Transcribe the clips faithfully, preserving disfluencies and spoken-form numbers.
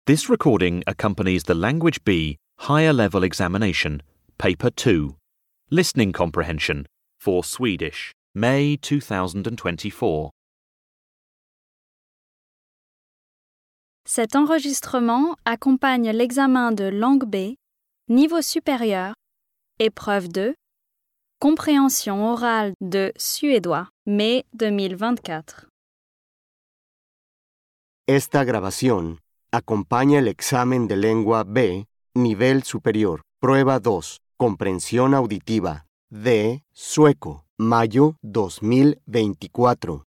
This recording accompanies the Language B Higher Level Examination, Paper two, Listening Comprehension for Swedish, May two thousand twenty-four. Cet enregistrement accompagne l'examen de langue B, niveau supérieur, épreuve deux, compréhension orale de suédois, mai deux mille vingt-quatre. Esta grabación acompaña el examen de lengua B, nivel superior, prueba dos, comprensión auditiva, de sueco, mayo dos mil veinticuatro.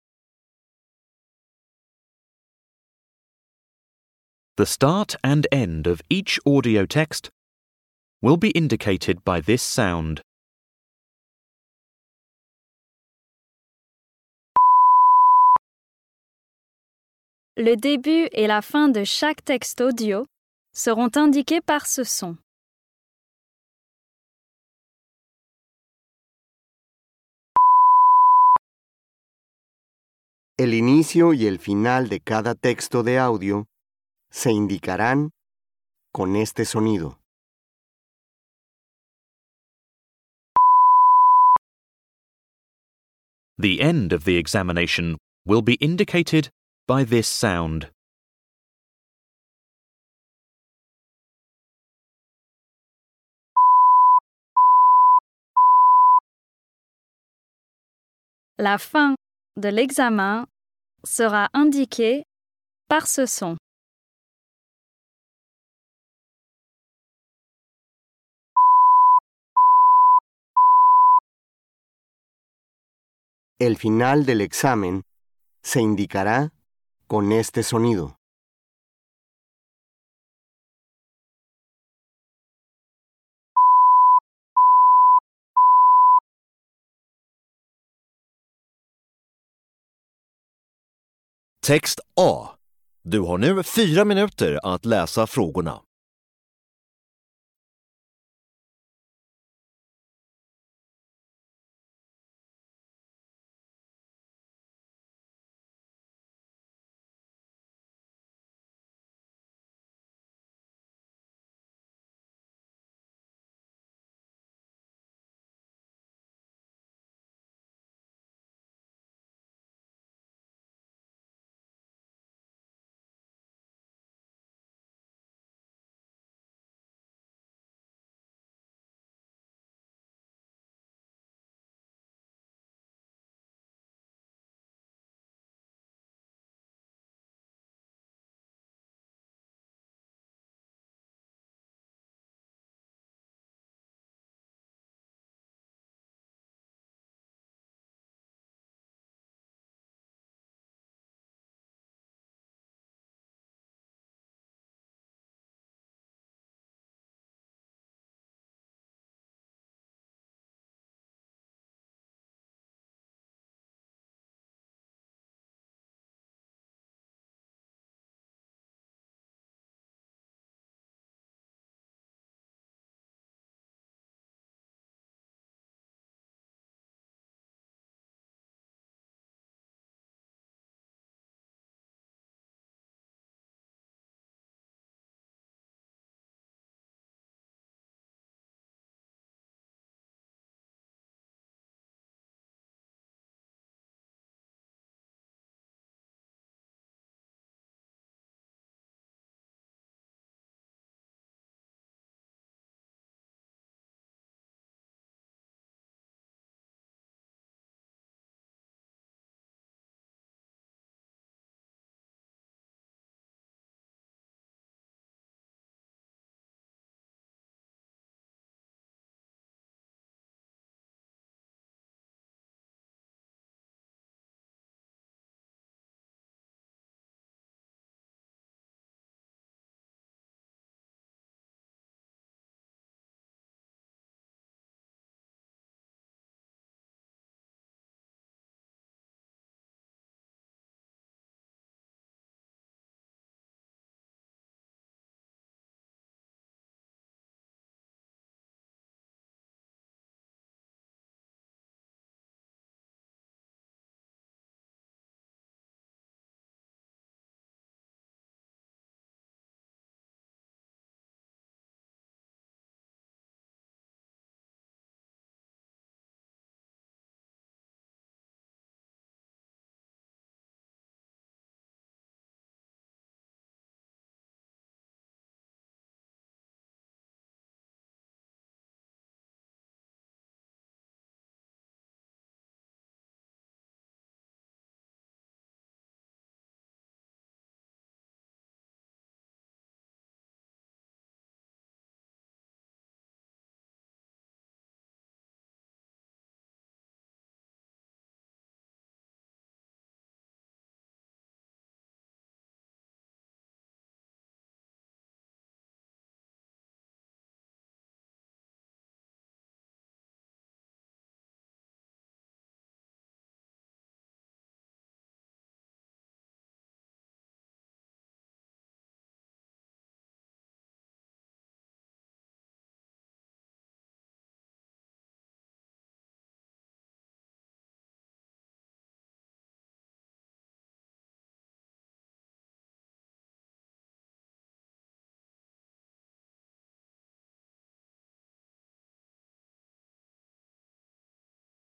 The start and end of each audio text will be indicated by this sound. Le début et la fin de chaque texte audio seront indiqués par ce son. El inicio y el final de cada texto de audio se indicarán con este sonido. The end of the examination will be indicated by this sound. La fin de l'examen sera indiquée par ce son. El final del examen se indicará con este sonido. Text A. Du har nu fyra minuter att läsa frågorna.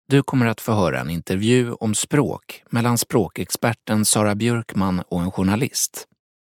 Du kommer att få höra en intervju om språk mellan språkexperten Sara Björkman och en journalist.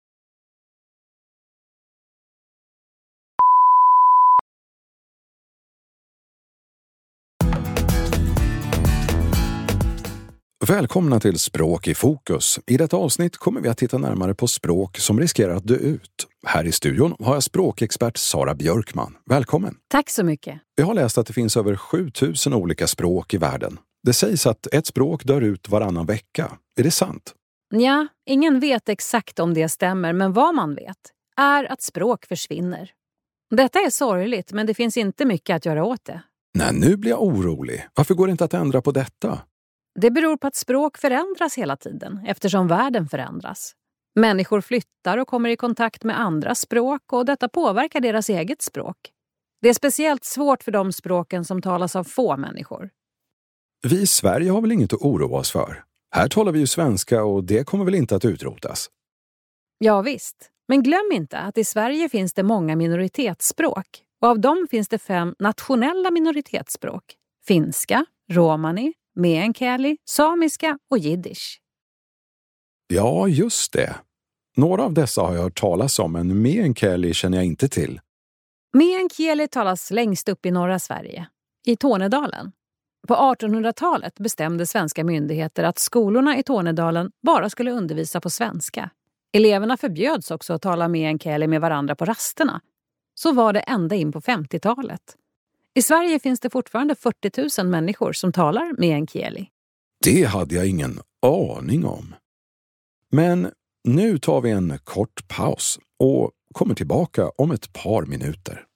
Välkomna till Språk i fokus. I detta avsnitt kommer vi att titta närmare på språk som riskerar att dö ut. Här i studion har jag språkexpert Sara Björkman. Välkommen! Tack så mycket. Jag har läst att det finns över sjutusen olika språk i världen. Det sägs att ett språk dör ut varannan vecka. Är det sant? Ja, ingen vet exakt om det stämmer, men vad man vet är att språk försvinner. Detta är sorgligt, men det finns inte mycket att göra åt det. Nej, nu blir jag orolig. Varför går det inte att ändra på detta? Det beror på att språk förändras hela tiden, eftersom världen förändras. Människor flyttar och kommer i kontakt med andra språk och detta påverkar deras eget språk. Det är speciellt svårt för de språken som talas av få människor. Vi i Sverige har väl inget att oroa oss för? Här talar vi ju svenska och det kommer väl inte att utrotas? Ja visst, men glöm inte att i Sverige finns det många minoritetsspråk och av dem finns det fem nationella minoritetsspråk. Finska, romani, meänkieli, samiska och jiddisch. Ja, just det. Några av dessa har jag hört talas om, men meänkieli känner jag inte till. Meänkieli talas längst upp i norra Sverige, i Tornedalen. På artonhundratalet bestämde svenska myndigheter att skolorna i Tornedalen bara skulle undervisa på svenska. Eleverna förbjöds också att tala meänkieli med varandra på rasterna. Så var det ända in på femtiotalet. I Sverige finns det fortfarande fyrtio tusen människor som talar meänkieli. Det hade jag ingen aning om. Men nu tar vi en kort paus och kommer tillbaka om ett par minuter.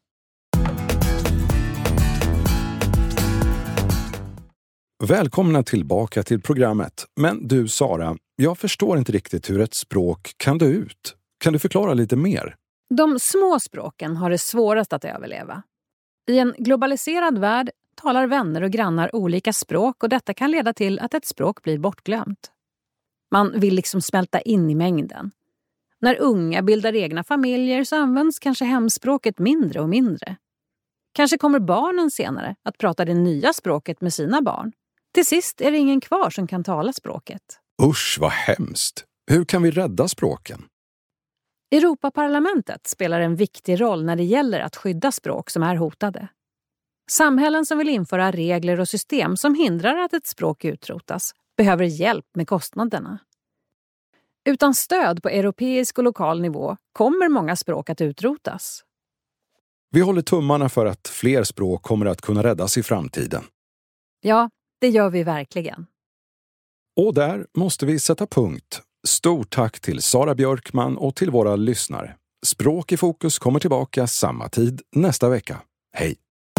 Välkomna tillbaka till programmet. Men du Sara, jag förstår inte riktigt hur ett språk kan dö ut. Kan du förklara lite mer? De små språken har det svårast att överleva. I en globaliserad värld talar vänner och grannar olika språk och detta kan leda till att ett språk blir bortglömt. Man vill liksom smälta in i mängden. När unga bildar egna familjer så används kanske hemspråket mindre och mindre. Kanske kommer barnen senare att prata det nya språket med sina barn. Till sist är det ingen kvar som kan tala språket. Usch, vad hemskt. Hur kan vi rädda språken? Europaparlamentet spelar en viktig roll när det gäller att skydda språk som är hotade. Samhällen som vill införa regler och system som hindrar att ett språk utrotas behöver hjälp med kostnaderna. Utan stöd på europeisk och lokal nivå kommer många språk att utrotas. Vi håller tummarna för att fler språk kommer att kunna räddas i framtiden. Ja, det gör vi verkligen. Och där måste vi sätta punkt. Stort tack till Sara Björkman och till våra lyssnare. Språk i fokus kommer tillbaka samma tid nästa vecka. Hej!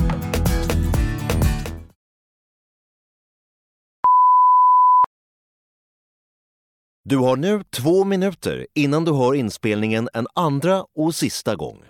Du har nu två minuter innan du hör inspelningen en andra och sista gång.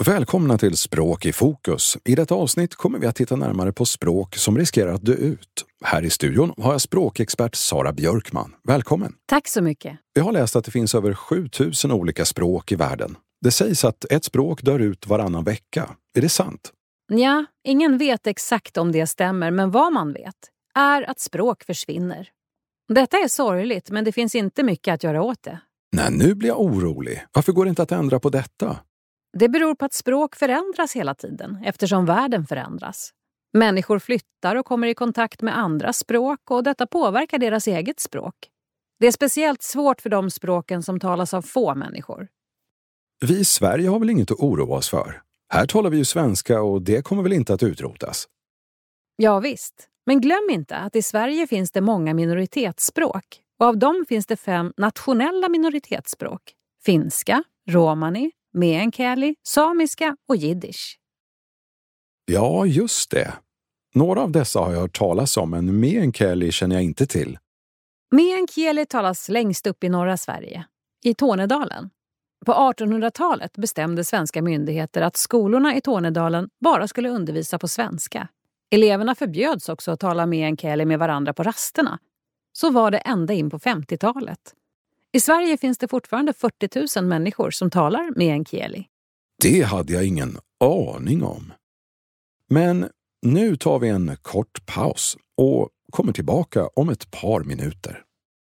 Välkomna till Språk i fokus. I detta avsnitt kommer vi att titta närmare på språk som riskerar att dö ut. Här i studion har jag språkexpert Sara Björkman. Välkommen! Tack så mycket. Jag har läst att det finns över sjutusen olika språk i världen. Det sägs att ett språk dör ut varannan vecka. Är det sant? Ja, ingen vet exakt om det stämmer, men vad man vet är att språk försvinner. Detta är sorgligt, men det finns inte mycket att göra åt det. Nej, nu blir jag orolig. Varför går det inte att ändra på detta? Det beror på att språk förändras hela tiden, eftersom världen förändras. Människor flyttar och kommer i kontakt med andra språk och detta påverkar deras eget språk. Det är speciellt svårt för de språken som talas av få människor. Vi i Sverige har väl inget att oroa oss för? Här talar vi ju svenska och det kommer väl inte att utrotas? Ja visst, men glöm inte att i Sverige finns det många minoritetsspråk och av dem finns det fem nationella minoritetsspråk. Finska, romani, meänkieli, samiska och jiddisch. Ja, just det. Några av dessa har jag hört talas om, men meänkieli känner jag inte till. Meänkieli talas längst upp i norra Sverige, i Tornedalen. På artonhundratalet bestämde svenska myndigheter att skolorna i Tornedalen bara skulle undervisa på svenska. Eleverna förbjöds också att tala meänkieli med varandra på rasterna. Så var det ända in på femtiotalet. I Sverige finns det fortfarande fyrtio tusen människor som talar meänkieli. Det hade jag ingen aning om. Men nu tar vi en kort paus och kommer tillbaka om ett par minuter.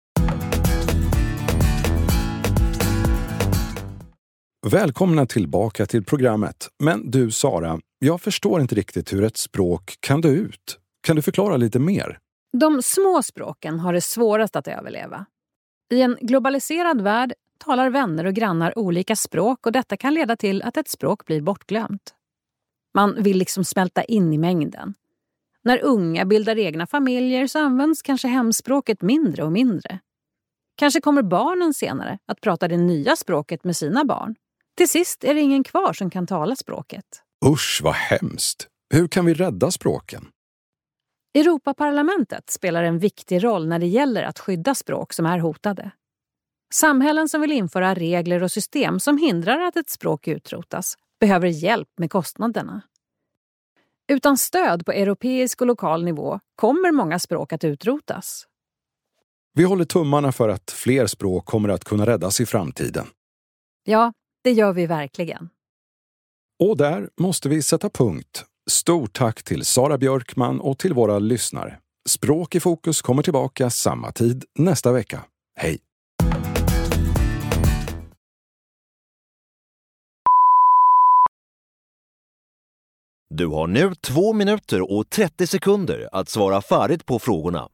Välkomna tillbaka till programmet. Men du Sara, jag förstår inte riktigt hur ett språk kan dö ut. Kan du förklara lite mer? De små språken har det svårast att överleva. I en globaliserad värld talar vänner och grannar olika språk och detta kan leda till att ett språk blir bortglömt. Man vill liksom smälta in i mängden. När unga bildar egna familjer så används kanske hemspråket mindre och mindre. Kanske kommer barnen senare att prata det nya språket med sina barn. Till sist är det ingen kvar som kan tala språket. Usch, vad hemskt. Hur kan vi rädda språken? Europaparlamentet spelar en viktig roll när det gäller att skydda språk som är hotade. Samhällen som vill införa regler och system som hindrar att ett språk utrotas behöver hjälp med kostnaderna. Utan stöd på europeisk och lokal nivå kommer många språk att utrotas. Vi håller tummarna för att fler språk kommer att kunna räddas i framtiden. Ja, det gör vi verkligen. Och där måste vi sätta punkt. Stort tack till Sara Björkman och till våra lyssnare. Språk i fokus kommer tillbaka samma tid nästa vecka. Hej! Du har nu två minuter och trettio sekunder att svara färdigt på frågorna.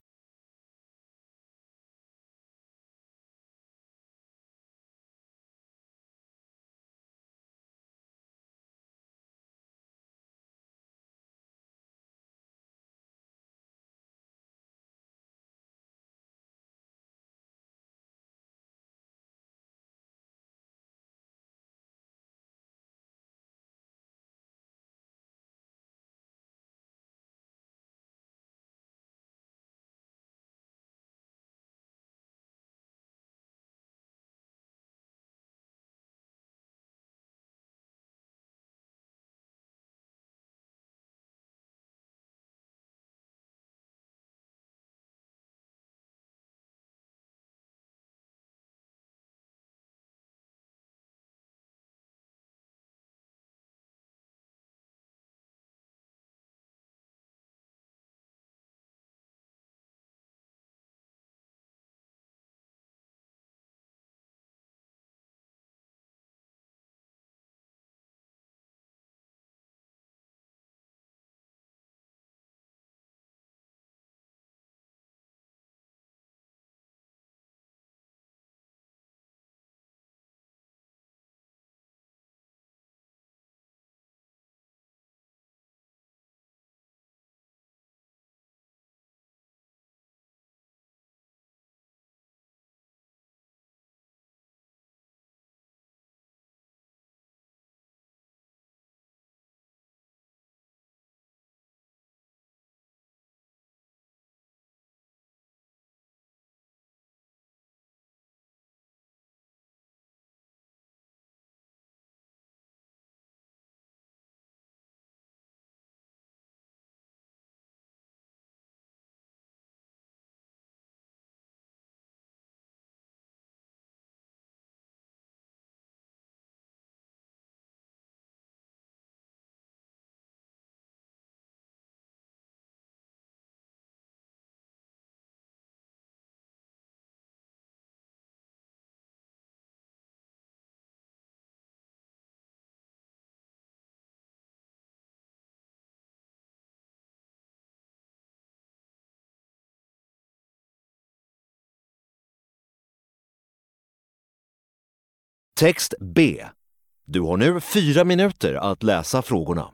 Text B. Du har nu fyra minuter att läsa frågorna.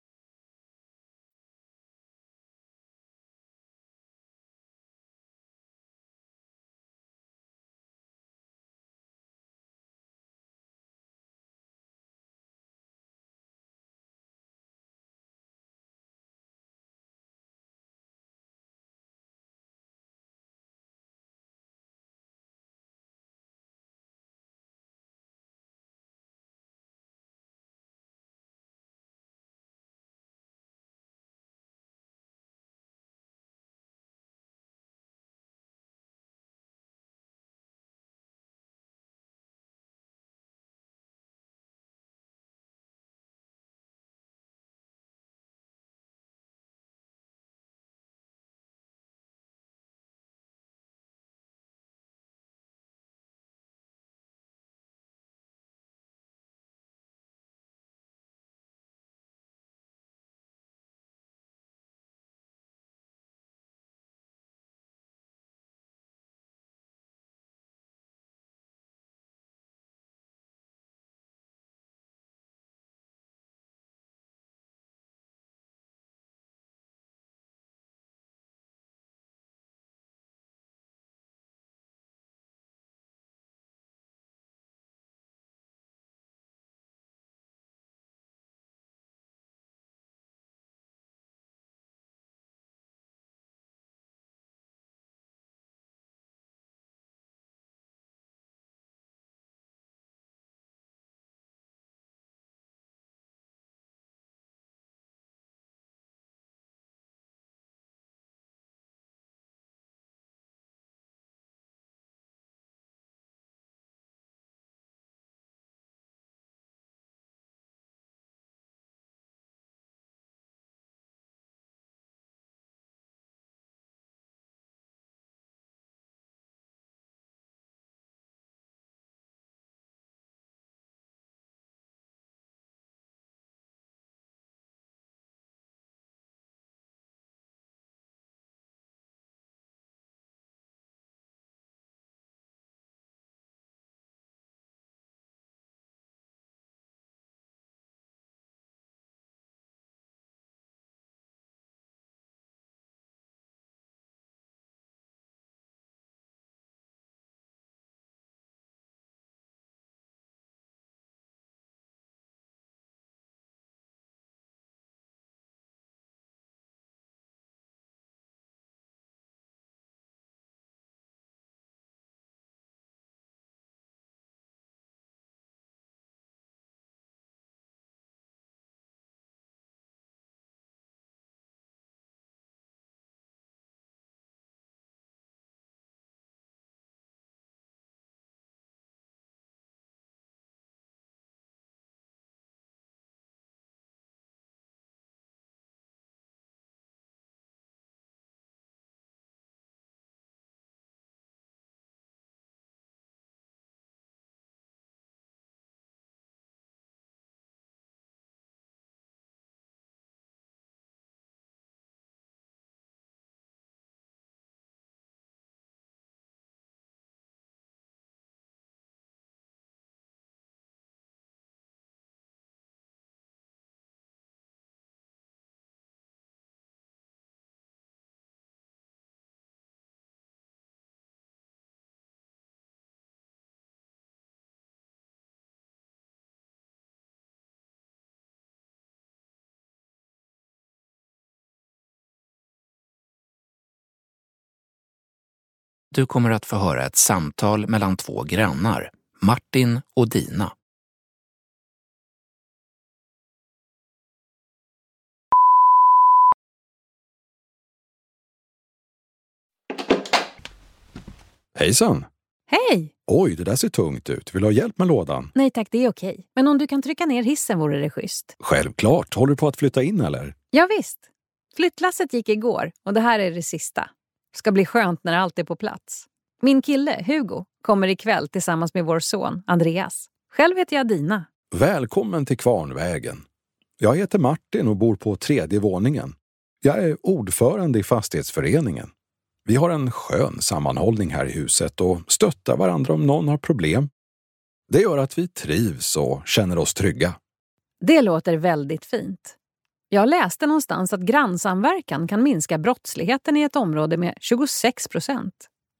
Du kommer att få höra ett samtal mellan två grannar, Martin och Dina. Hejsan! Hej! Oj, det där ser tungt ut. Vill du ha hjälp med lådan? Nej tack, det är okej. Men om du kan trycka ner hissen vore det schysst. Självklart. Håller du på att flytta in eller? Ja visst. Flyttlasset gick igår och det här är det sista. Ska bli skönt när allt är på plats. Min kille, Hugo, kommer ikväll tillsammans med vår son, Andreas. Själv heter jag Dina. Välkommen till Kvarnvägen. Jag heter Martin och bor på tredje våningen. Jag är ordförande i fastighetsföreningen. Vi har en skön sammanhållning här i huset och stöttar varandra om någon har problem. Det gör att vi trivs och känner oss trygga. Det låter väldigt fint. Jag läste någonstans att grannsamverkan kan minska brottsligheten i ett område med tjugosex procent.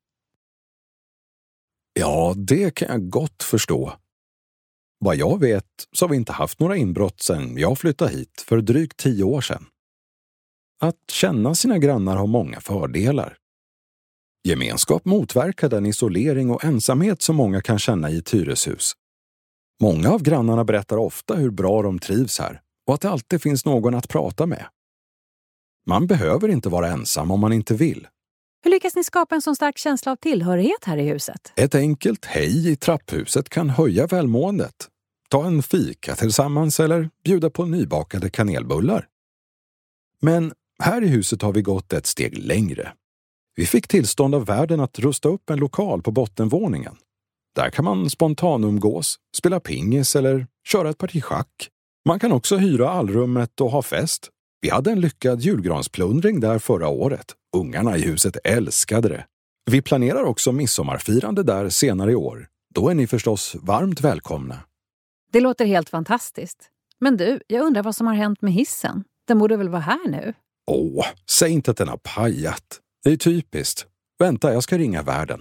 Ja, det kan jag gott förstå. Vad jag vet så har vi inte haft några inbrott sedan jag flyttade hit för drygt tio år sedan. Att känna sina grannar har många fördelar. Gemenskap motverkar den isolering och ensamhet som många kan känna i ett hyreshus. Många av grannarna berättar ofta hur bra de trivs här och att det alltid finns någon att prata med. Man behöver inte vara ensam om man inte vill. Hur lyckas ni skapa en så stark känsla av tillhörighet här i huset? Ett enkelt hej i trapphuset kan höja välmåendet. Ta en fika tillsammans eller bjuda på nybakade kanelbullar. Men här i huset har vi gått ett steg längre. Vi fick tillstånd av värden att rusta upp en lokal på bottenvåningen. Där kan man spontanumgås, spela pingis eller köra ett parti schack. Man kan också hyra allrummet och ha fest. Vi hade en lyckad julgransplundring där förra året. Ungarna i huset älskade det. Vi planerar också midsommarfirande där senare i år. Då är ni förstås varmt välkomna. Det låter helt fantastiskt. Men du, jag undrar vad som har hänt med hissen. Den borde väl vara här nu? Åh, säg inte att den har pajat. Det är typiskt. Vänta, jag ska ringa värden.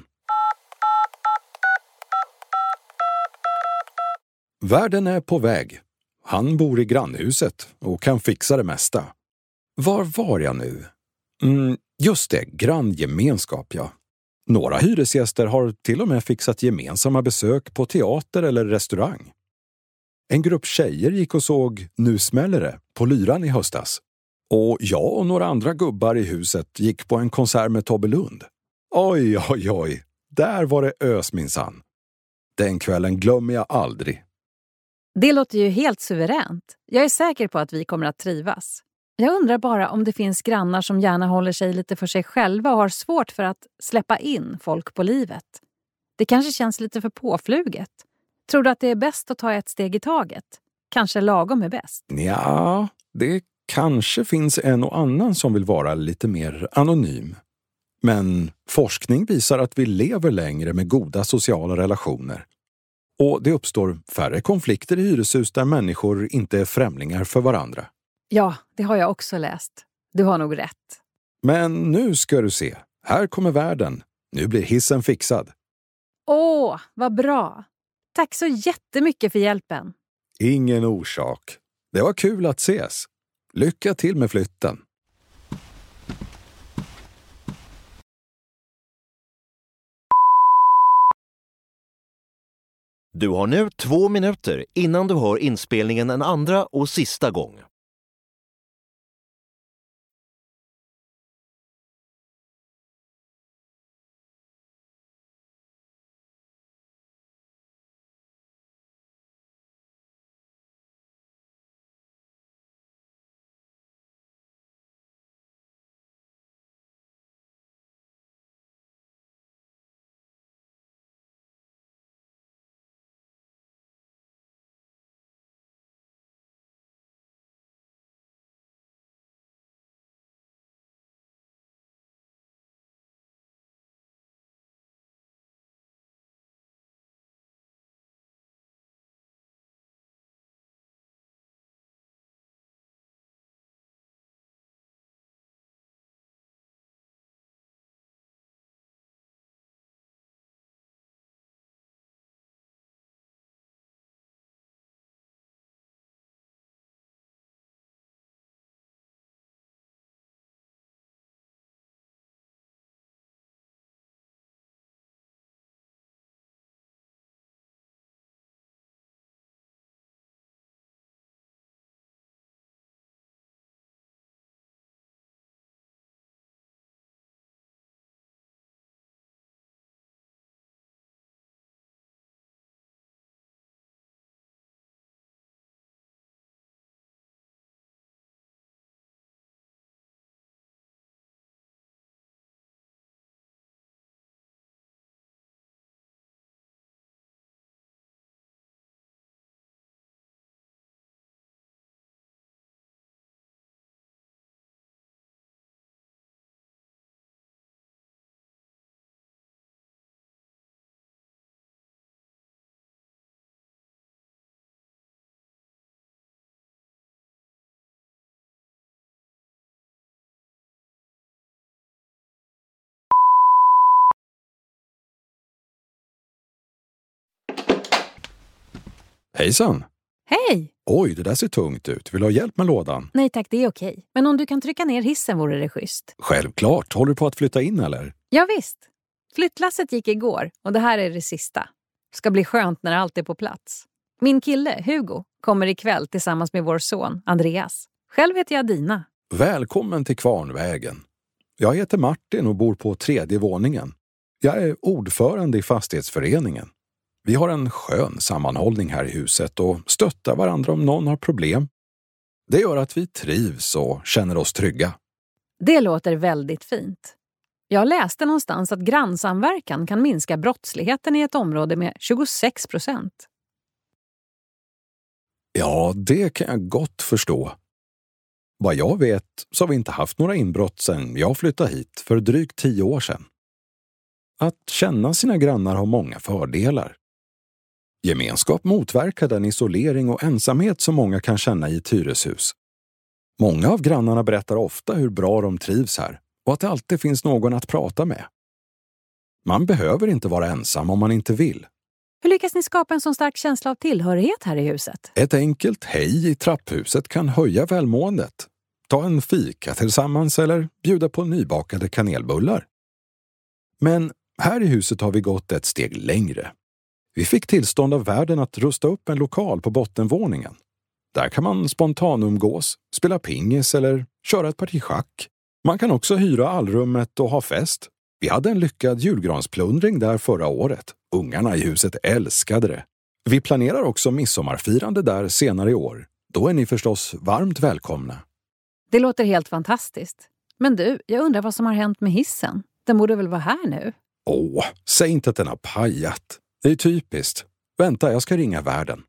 Värden är på väg. Han bor i grannhuset och kan fixa det mesta. Var var jag nu? Mm, just det, granngemenskap, ja. Några hyresgäster har till och med fixat gemensamma besök på teater eller restaurang. En grupp tjejer gick och såg Nu smäller det på Lyran i höstas. Och jag och några andra gubbar i huset gick på en konsert med Tobbe Lund. Oj, oj, oj. Där var det ös minsann. Den kvällen glömmer jag aldrig. Det låter ju helt suveränt. Jag är säker på att vi kommer att trivas. Jag undrar bara om det finns grannar som gärna håller sig lite för sig själva och har svårt för att släppa in folk på livet. Det kanske känns lite för påfluget. Tror du att det är bäst att ta ett steg i taget? Kanske lagom är bäst? Ja, det kanske finns en och annan som vill vara lite mer anonym. Men forskning visar att vi lever längre med goda sociala relationer. Och det uppstår färre konflikter i hyreshus där människor inte är främlingar för varandra. Ja, det har jag också läst. Du har nog rätt. Men nu ska du se. Här kommer värden. Nu blir hissen fixad. Åh, vad bra. Tack så jättemycket för hjälpen. Ingen orsak. Det var kul att ses. Lycka till med flytten. Du har nu två minuter innan du hör inspelningen en andra och sista gång. Hejsan! Hej! Oj, det där ser tungt ut. Vill du ha hjälp med lådan? Nej tack, det är okej. Men om du kan trycka ner hissen vore det schysst. Självklart. Håller du på att flytta in eller? Ja visst. Flyttlasset gick igår och det här är det sista. Ska bli skönt när allt är på plats. Min kille, Hugo, kommer ikväll tillsammans med vår son, Andreas. Själv heter jag Dina. Välkommen till Kvarnvägen. Jag heter Martin och bor på tredje våningen. Jag är ordförande i fastighetsföreningen. Vi har en skön sammanhållning här i huset och stöttar varandra om någon har problem. Det gör att vi trivs och känner oss trygga. Det låter väldigt fint. Jag läste någonstans att grannsamverkan kan minska brottsligheten i ett område med tjugosex procent. Ja, det kan jag gott förstå. Vad jag vet så har vi inte haft några inbrott sedan jag flyttade hit för drygt tio år sedan. Att känna sina grannar har många fördelar. Gemenskap motverkar den isolering och ensamhet som många kan känna i ett hyreshus. Många av grannarna berättar ofta hur bra de trivs här och att det alltid finns någon att prata med. Man behöver inte vara ensam om man inte vill. Hur lyckas ni skapa en så stark känsla av tillhörighet här i huset? Ett enkelt hej i trapphuset kan höja välmåendet. Ta en fika tillsammans eller bjuda på nybakade kanelbullar. Men här i huset har vi gått ett steg längre. Vi fick tillstånd av värden att rusta upp en lokal på bottenvåningen. Där kan man spontanumgås, spela pingis eller köra ett parti schack. Man kan också hyra allrummet och ha fest. Vi hade en lyckad julgransplundring där förra året. Ungarna i huset älskade det. Vi planerar också midsommarfirande där senare i år. Då är ni förstås varmt välkomna. Det låter helt fantastiskt. Men du, jag undrar vad som har hänt med hissen. Den borde väl vara här nu? Åh, säg inte att den har pajat. Det är typiskt. Vänta, jag ska ringa värden.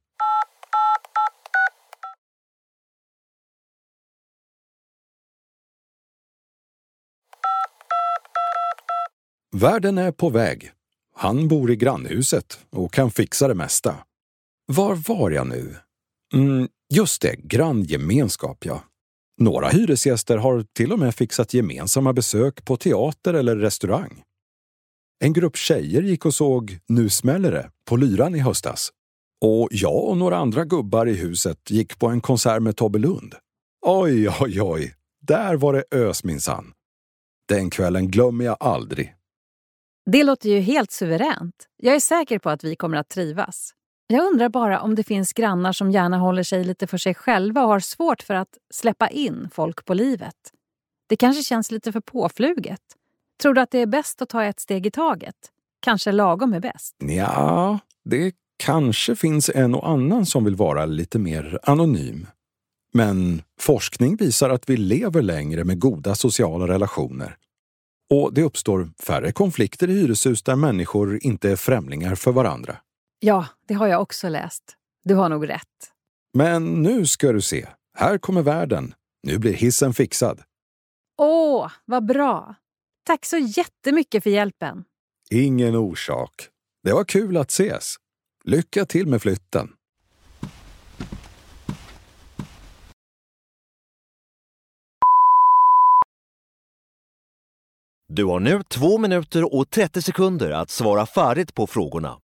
Värden är på väg. Han bor i grannhuset och kan fixa det mesta. Var var jag nu? Mm, just det, granngemenskap, ja. Några hyresgäster har till och med fixat gemensamma besök på teater eller restaurang. En grupp tjejer gick och såg Nu smäller det på Lyran i höstas. Och jag och några andra gubbar i huset gick på en konsert med Tobbe Lund. Oj, oj, oj. Där var det ös minsann. Den kvällen glömmer jag aldrig. Det låter ju helt suveränt. Jag är säker på att vi kommer att trivas. Jag undrar bara om det finns grannar som gärna håller sig lite för sig själva och har svårt för att släppa in folk på livet. Det kanske känns lite för påfluget. Tror du att det är bäst att ta ett steg i taget? Kanske lagom är bäst? Ja, det kanske finns en och annan som vill vara lite mer anonym. Men forskning visar att vi lever längre med goda sociala relationer. Och det uppstår färre konflikter i hyreshus där människor inte är främlingar för varandra. Ja, det har jag också läst. Du har nog rätt. Men nu ska du se. Här kommer värden. Nu blir hissen fixad. Åh, vad bra. Tack så jättemycket för hjälpen. Ingen orsak. Det var kul att ses. Lycka till med flytten. Du har nu två minuter och trettio sekunder att svara färdigt på frågorna.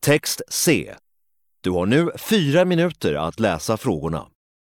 Text C. Du har nu fyra minuter att läsa frågorna.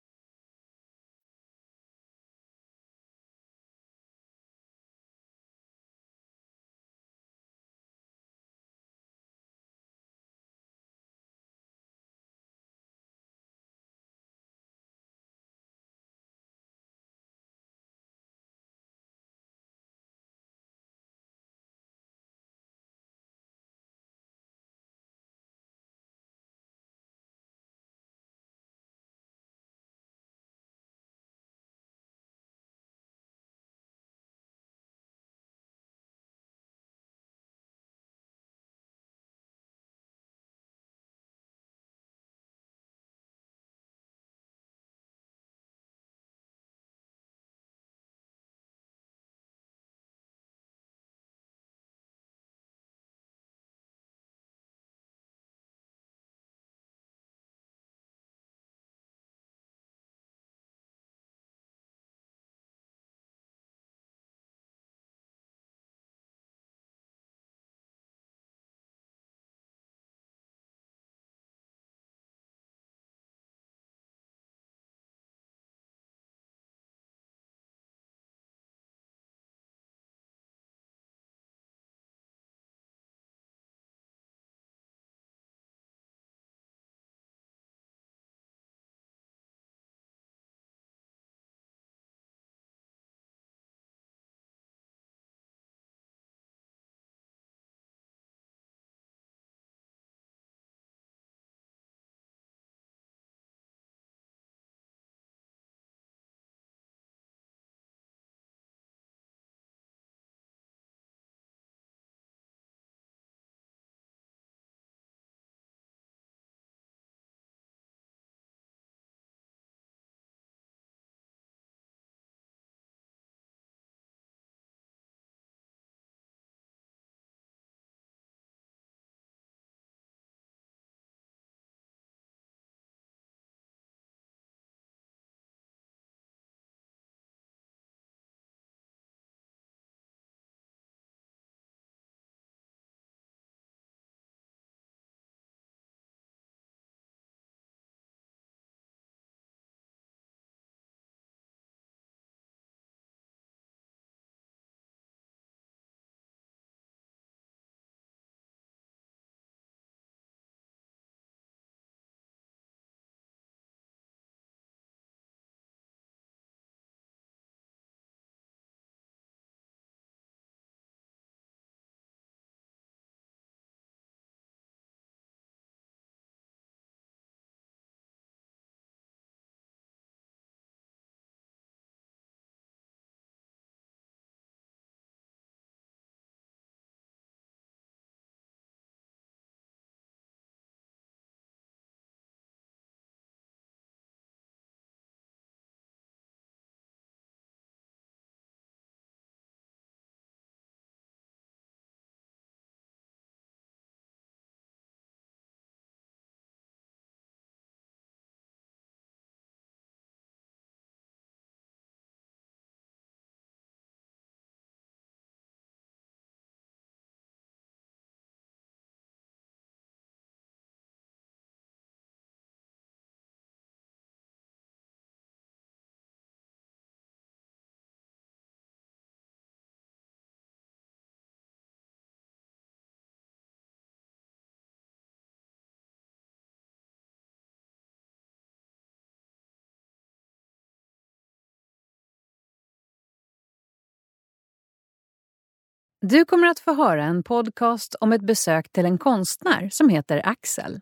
Du kommer att få höra en podcast om ett besök till en konstnär som heter Axel.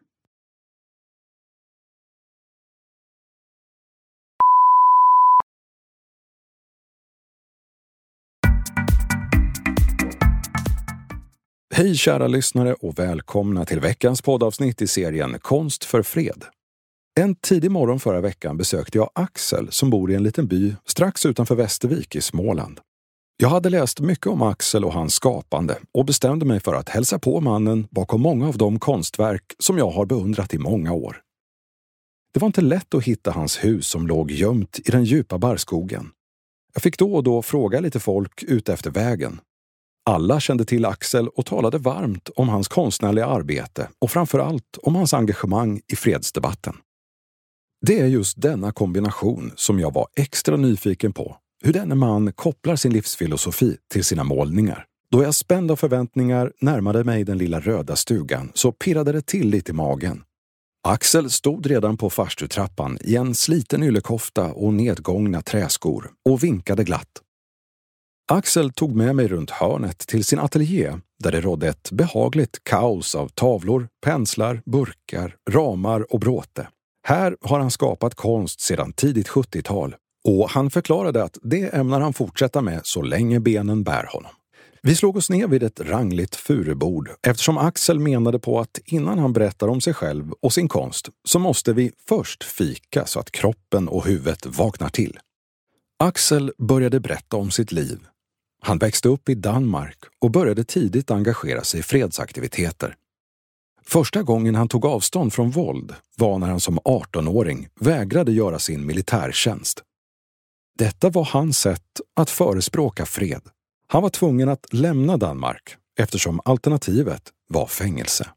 Hej kära lyssnare och välkomna till veckans poddavsnitt i serien Konst för fred. En tidig morgon förra veckan besökte jag Axel som bor i en liten by strax utanför Västervik i Småland. Jag hade läst mycket om Axel och hans skapande och bestämde mig för att hälsa på mannen bakom många av de konstverk som jag har beundrat i många år. Det var inte lätt att hitta hans hus som låg gömt i den djupa barrskogen. Jag fick då och då fråga lite folk ute efter vägen. Alla kände till Axel och talade varmt om hans konstnärliga arbete och framförallt om hans engagemang i fredsdebatten. Det är just denna kombination som jag var extra nyfiken på, hur denne man kopplar sin livsfilosofi till sina målningar. Då jag spänd av förväntningar närmade mig den lilla röda stugan så pirrade det till lite i magen. Axel stod redan på farstutrappan i en sliten yllekofta och nedgångna träskor och vinkade glatt. Axel tog med mig runt hörnet till sin ateljé där det rådde ett behagligt kaos av tavlor, penslar, burkar, ramar och bråte. Här har han skapat konst sedan tidigt sjuttiotal och han förklarade att det ämnar han fortsätta med så länge benen bär honom. Vi slog oss ner vid ett rangligt furubord eftersom Axel menade på att innan han berättar om sig själv och sin konst så måste vi först fika så att kroppen och huvudet vaknar till. Axel började berätta om sitt liv. Han växte upp i Danmark och började tidigt engagera sig i fredsaktiviteter. Första gången han tog avstånd från våld var när han som artonåring vägrade göra sin militärtjänst. Detta var hans sätt att förespråka fred. Han var tvungen att lämna Danmark eftersom alternativet var fängelse.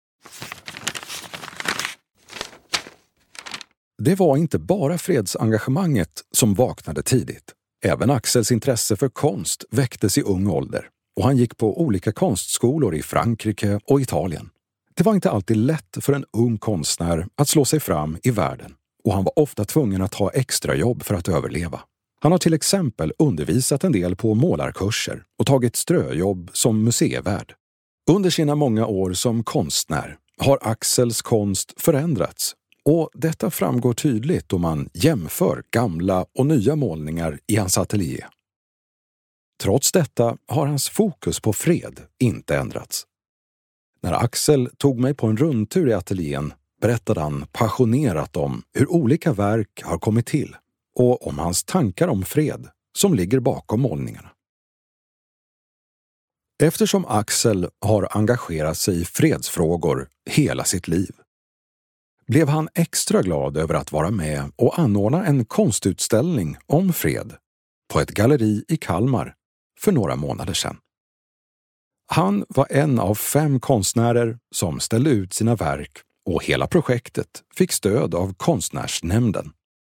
Det var inte bara fredsengagemanget som vaknade tidigt. Även Axels intresse för konst väcktes i ung ålder och han gick på olika konstskolor i Frankrike och Italien. Det var inte alltid lätt för en ung konstnär att slå sig fram i världen och han var ofta tvungen att ha extrajobb för att överleva. Han har till exempel undervisat en del på målarkurser och tagit ströjobb som museivärd. Under sina många år som konstnär har Axels konst förändrats och detta framgår tydligt då man jämför gamla och nya målningar i hans ateljé. Trots detta har hans fokus på fred inte ändrats. När Axel tog mig på en rundtur i ateljén berättade han passionerat om hur olika verk har kommit till och om hans tankar om fred som ligger bakom målningarna. Eftersom Axel har engagerat sig i fredsfrågor hela sitt liv blev han extra glad över att vara med och anordna en konstutställning om fred på ett galleri i Kalmar för några månader sedan. Han var en av fem konstnärer som ställde ut sina verk och hela projektet fick stöd av konstnärsnämnden.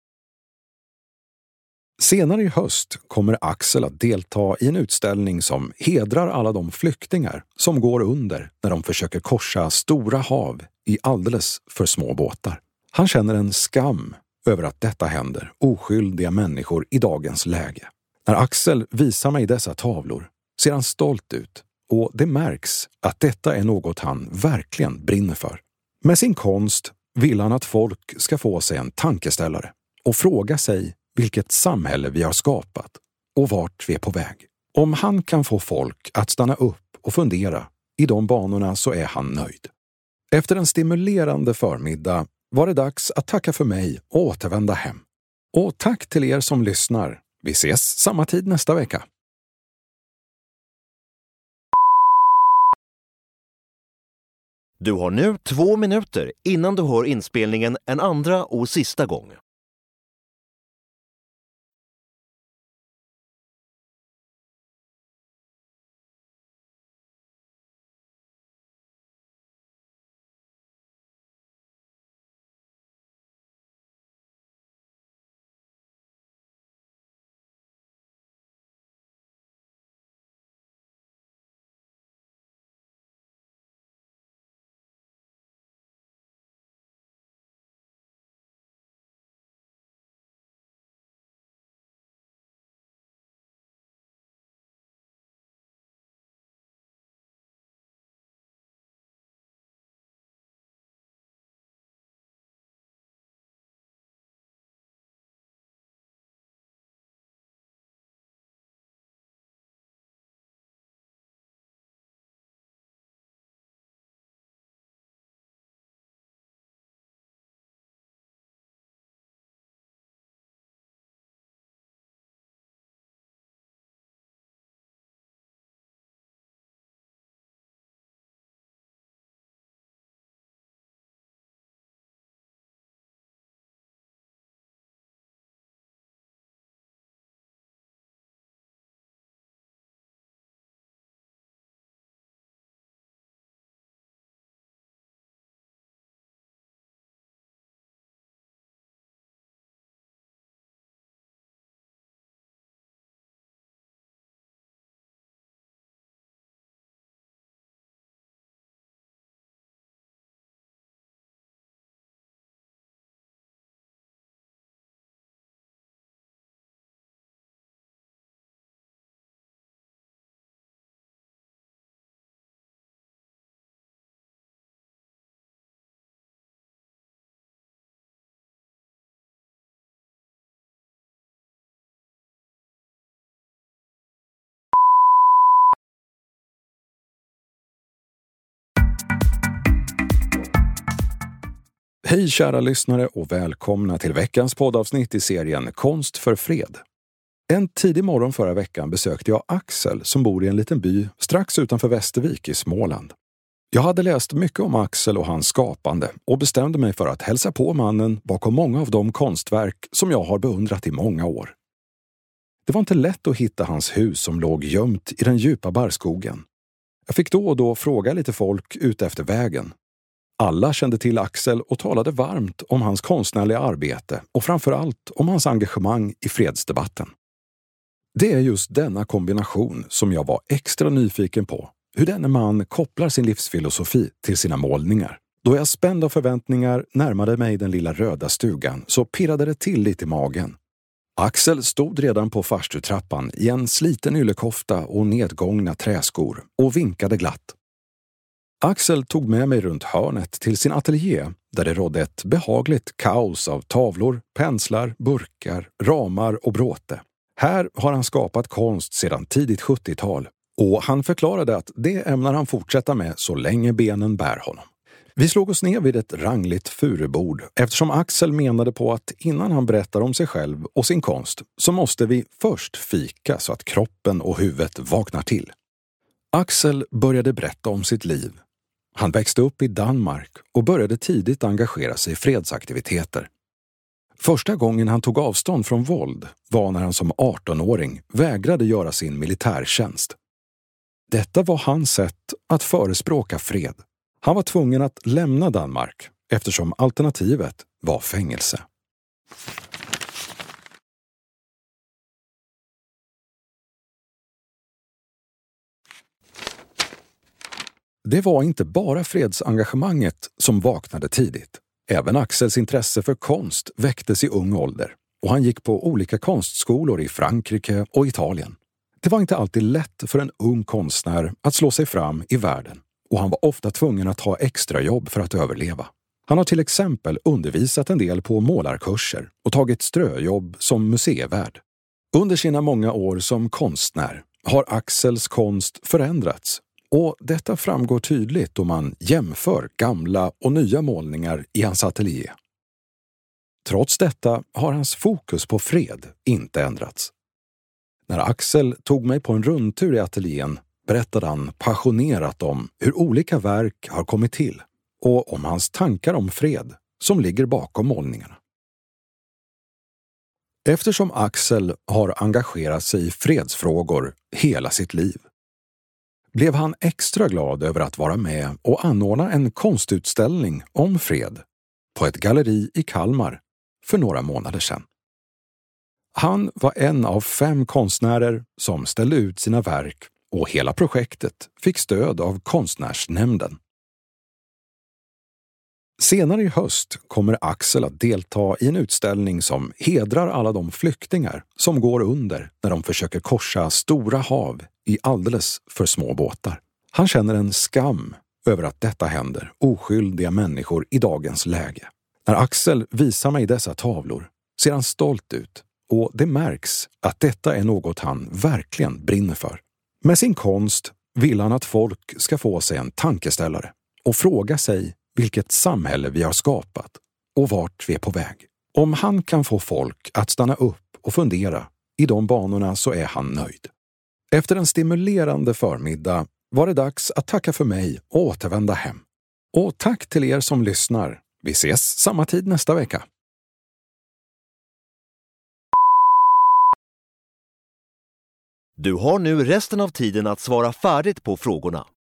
Senare i höst kommer Axel att delta i en utställning som hedrar alla de flyktingar som går under när de försöker korsa stora hav i alldeles för små båtar. Han känner en skam över att detta händer oskyldiga människor i dagens läge. När Axel visar mig dessa tavlor ser han stolt ut och det märks att detta är något han verkligen brinner för. Med sin konst vill han att folk ska få sig en tankeställare och fråga sig vilket samhälle vi har skapat och vart vi är på väg. Om han kan få folk att stanna upp och fundera i de banorna så är han nöjd. Efter en stimulerande förmiddag var det dags att tacka för mig och återvända hem. Och tack till er som lyssnar. Vi ses samma tid nästa vecka. Du har nu två minuter innan du hör inspelningen en andra och sista gång. Hej kära lyssnare och välkomna till veckans poddavsnitt i serien Konst för fred. En tidig morgon förra veckan besökte jag Axel som bor i en liten by strax utanför Västervik i Småland. Jag hade läst mycket om Axel och hans skapande och bestämde mig för att hälsa på mannen bakom många av de konstverk som jag har beundrat i många år. Det var inte lätt att hitta hans hus som låg gömt i den djupa barrskogen. Jag fick då och då fråga lite folk ute efter vägen. Alla kände till Axel och talade varmt om hans konstnärliga arbete och framförallt om hans engagemang i fredsdebatten. Det är just denna kombination som jag var extra nyfiken på. Hur denne man kopplar sin livsfilosofi till sina målningar. Då jag spänd av förväntningar närmade mig den lilla röda stugan så pirrade det till lite i magen. Axel stod redan på farstutrappan i en sliten yllekofta och nedgångna träskor och vinkade glatt. Axel tog med mig runt hörnet till sin ateljé där det rådde ett behagligt kaos av tavlor, penslar, burkar, ramar och bråte. Här har han skapat konst sedan tidigt sjuttiotal och han förklarade att det ämnar han fortsätta med så länge benen bär honom. Vi slog oss ner vid ett rangligt furubord eftersom Axel menade på att innan han berättar om sig själv och sin konst så måste vi först fika så att kroppen och huvudet vaknar till. Axel började berätta om sitt liv. Han växte upp i Danmark och började tidigt engagera sig i fredsaktiviteter. Första gången han tog avstånd från våld var när han som artonåring vägrade göra sin militärtjänst. Detta var hans sätt att förespråka fred. Han var tvungen att lämna Danmark eftersom alternativet var fängelse. Det var inte bara fredsengagemanget som vaknade tidigt. Även Axels intresse för konst väcktes i ung ålder och han gick på olika konstskolor i Frankrike och Italien. Det var inte alltid lätt för en ung konstnär att slå sig fram i världen och han var ofta tvungen att ha extra jobb för att överleva. Han har till exempel undervisat en del på målarkurser och tagit ströjobb som museivärd. Under sina många år som konstnär har Axels konst förändrats. Och detta framgår tydligt om man jämför gamla och nya målningar i hans ateljé. Trots detta har hans fokus på fred inte ändrats. När Axel tog mig på en rundtur i ateljén berättade han passionerat om hur olika verk har kommit till och om hans tankar om fred som ligger bakom målningarna. Eftersom Axel har engagerat sig i fredsfrågor hela sitt liv blev han extra glad över att vara med och anordna en konstutställning om fred på ett galleri i Kalmar för några månader sedan. Han var en av fem konstnärer som ställde ut sina verk och hela projektet fick stöd av konstnärsnämnden. Senare i höst kommer Axel att delta i en utställning som hedrar alla de flyktingar som går under när de försöker korsa stora hav i alldeles för små båtar. Han känner en skam över att detta händer oskyldiga människor i dagens läge. När Axel visar mig dessa tavlor ser han stolt ut och det märks att detta är något han verkligen brinner för. Med sin konst vill han att folk ska få sig en tankeställare och fråga sig vilket samhälle vi har skapat och vart vi är på väg. Om han kan få folk att stanna upp och fundera i de banorna så är han nöjd. Efter en stimulerande förmiddag var det dags att tacka för mig och återvända hem. Och tack till er som lyssnar. Vi ses samma tid nästa vecka. Du har nu resten av tiden att svara färdigt på frågorna.